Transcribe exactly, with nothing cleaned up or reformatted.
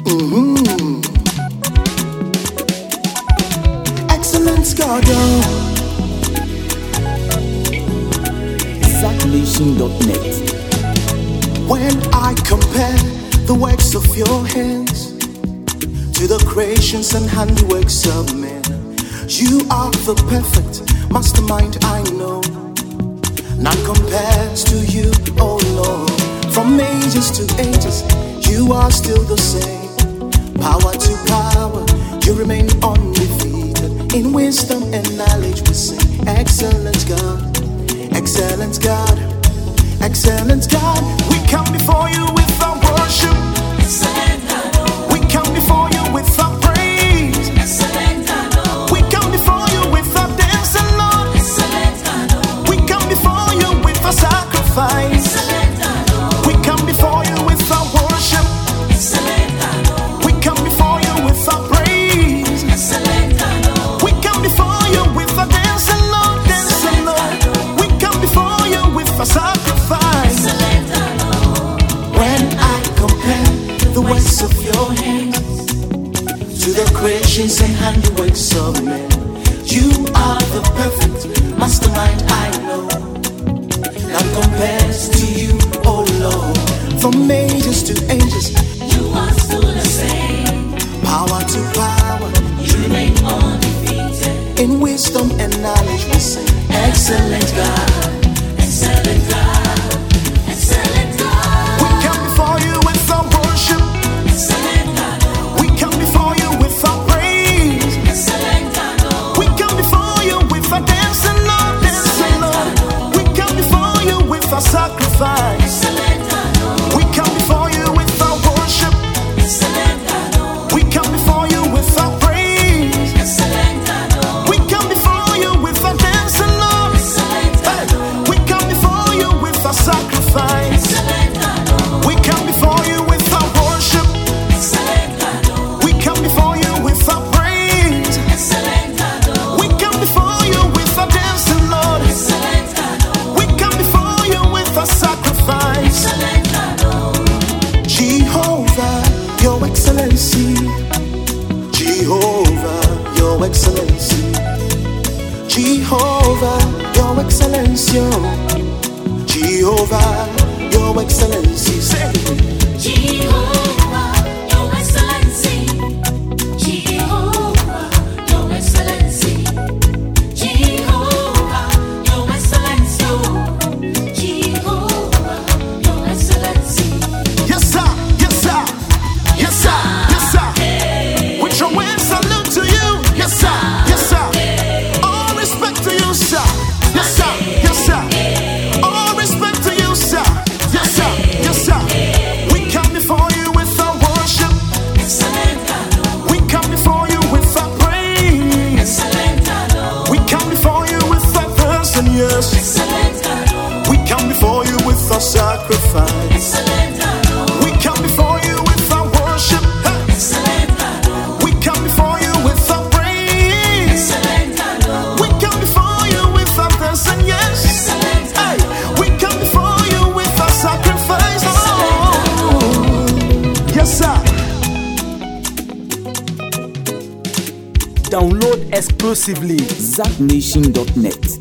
Mm-hmm. Excellence, God, oh. Zack Nation dot net. When I compare the works of your hands to the creations and handiworks of men, you are the perfect mastermind I know. None compares to you, oh Lord. From ages to ages, you are still the same. Power to power, you remain undefeated. In wisdom and knowledge we sing, excellent God, excellent God, excellent God. We come before you with our worship. Excellent God. We come before you with our praise. Excellent God. We come before you with our dancing, Lord. Excellent God. We come before you with our sacrifice. Excellent God. We come before you with our worship. Excellent God. We come before you with our praise. Excellent God. We come before you with our dancing, Lord, dancing, Lord. We come before you with our sacrifice. Excellent God. When I compare the works of your hands to the creations and handiworks of men, you are the perfect mastermind I know. None compares to you, oh Lord. From ages to ages, You are still the same. power to power, You remain undefeated. in wisdom and knowledge we sing, excellent God. Excellent God. Excellent God. We come before you with our worship. Excellent God. We come before you with our praise. Excellent God. We come before you with our dancing, Lord, dancing, Lord. We come before you with our sacrifice. Excellent God. We come before you with our worship. Excellent God. We come before you with our praise. Excellent God. We come before you with our dancing, Lord. Excellent Hey, God. we come before you with our sacrifice. Excellent God. We come before you with our worship. Excellent God. We come before you with our praise. Excellent God. We come before you with our dancing, Lord. Excellent God. We come before you with our sacrifice. Excellent God. Jehovah, your excellency. Jehovah, your excellency. Jehovah, your excellency. Jehovah, your excellency. Say it. Jehovah, your excellency. Jehovah, your excellency. Jehovah, your excellency. Jehovah, your excellency. Yes, sir. Yes, sir. Yes, sir. Yes, sir. With your wings, salute to you. Yes, sir. Yes, sir. All respect to you, sir. Yes, sir. Yes, sir. All respect to you, sir. Yes, sir. Yes, sir. We come before you with our worship. Excellent God. We come before you with our praise. Excellent God. We come before you with our person, yes. Excellent God. We come before you with our sacrifice. Excellent God. We come before you with our worship. Hey. Excellent God. We come before you with our praise. Excellent God. We come before you with our person, yes. Excellent Hey, God. we come before you with our sacrifice. Oh, yes, sir. Download exclusively Zack Nation dot net.